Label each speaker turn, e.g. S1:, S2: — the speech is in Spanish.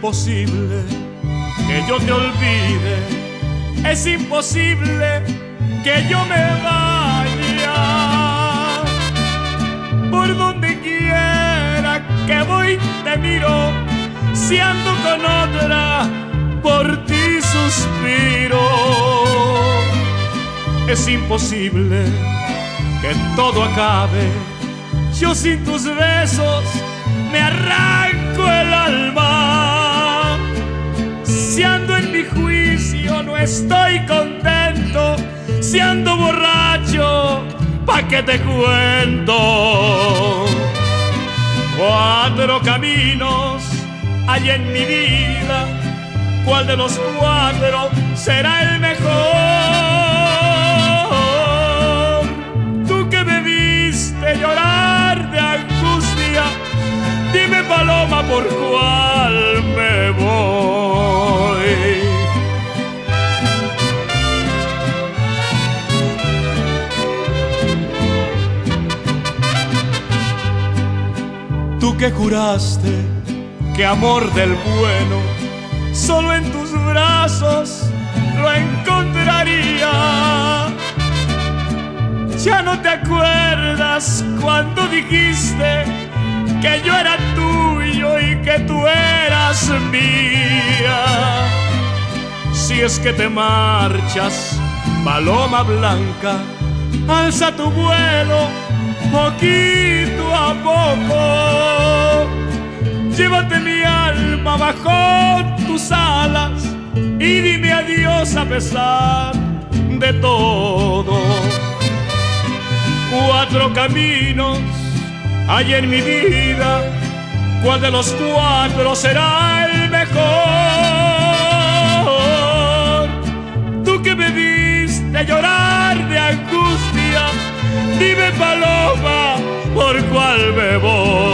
S1: imposible que yo te olvide, es imposible que yo me vaya. Por donde quiera que voy te miro, si ando con otra, por ti suspiro. Es imposible que todo acabe, yo sin tus besos me arranco el alma. Si ando en mi juicio no estoy contento, si ando borracho, ¿pa' qué te cuento? 4 caminos hay en mi vida, ¿cuál de los 4 será el mejor? Tú que me viste llorar de angustia, dime, paloma, ¿por cuál me voy? Tú que juraste que amor del bueno solo en tus brazos lo encontraría. Ya no te acuerdas cuando dijiste que yo era tuyo y que tú eras mía. Si es que te marchas, paloma blanca, alza tu vuelo poquito a poco. Llévate mi alma bajo tus alas y dime adiós a pesar de todo. 4 caminos hay en mi vida, ¿cuál de los 4 será el mejor? Tú que me viste llorar de angustia, dime, paloma, ¿por cuál me voy?